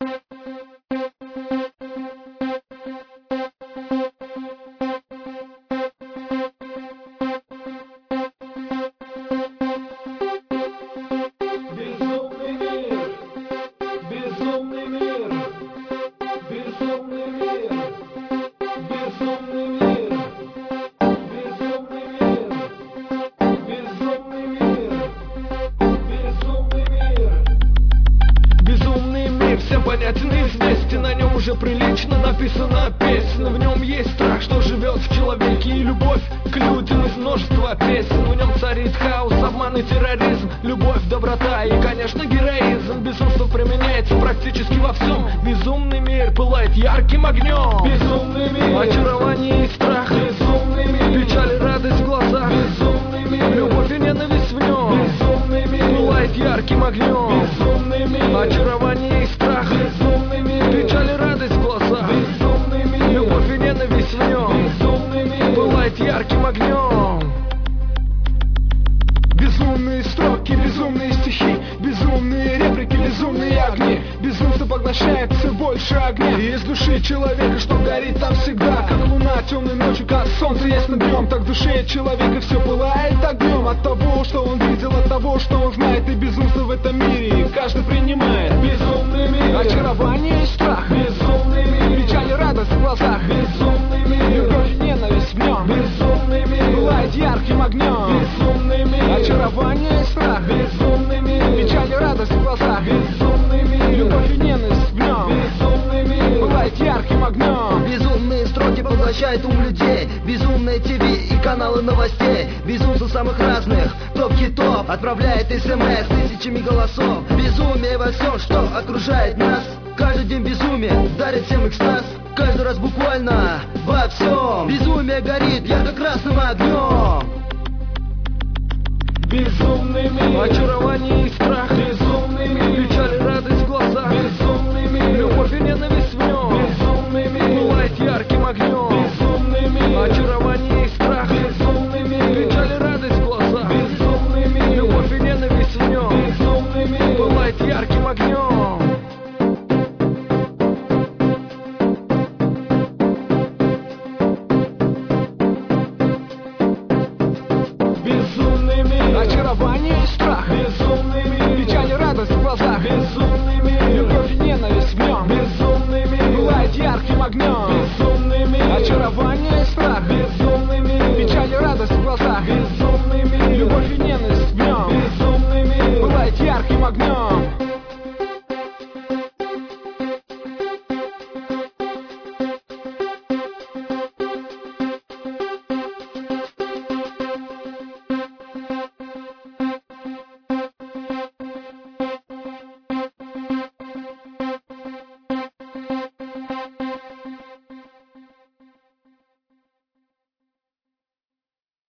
Всем понятен и известен, на нем уже прилично написана песня. В нем есть страх, что живет в человеке, и любовь к людям из множества песен. В нем царит хаос, обман и терроризм, любовь, доброта и, конечно, героизм. Безумство применяется практически во всем. Безумный мир пылает ярким огнем. Безумный мир, очарование и страх. Безумный мир, печаль и радость в глазах. Безумный мир, любовь и ненависть в нем. Безумный мир, пылает ярким огнем. Безумный мир, очарование и страх. Безумный мир, печаль и радость в глазах. Безумный мир, любовь и ненависть в нем. Безумный мир, пылает ярким огнем. Безумные строки, безумные стихи, безумные реплики, безумные огни. Безумство поглощает все больше огня. И из души человека, что горит там всегда, как луна темной ночью, как солнце ясным днем. Так в душе человека все пылает огнем. От того, что он видел, от того, что он знает. И безумство в этом мире каждый принимает. Безумный мир, очарование и страх. Безумный мир, печаль и радость в глазах. Безумный мир, любовь и ненависть в нем. Безумный мир, пылает ярким огнем. Безумный мир, очарование и страх. Безумный мир, печаль и радость в глазах. Безумный мир, любовь и ненависть в нем. Безумный мир, пылает ярким огнем. Безумные строки поглощают ум людей. Безумные ТВ и каналы новостей. Безумство самых разных топ-хитов отправляет СМС тысячами голосов. Безумие во всем, что окружает нас. Каждый день безумие дарит всем экстаз. Каждый раз буквально во всем. Безумие горит ярко-красным огнем. Безумный мир, очарование и страх. Безумный мир, печаль и радость в глазах.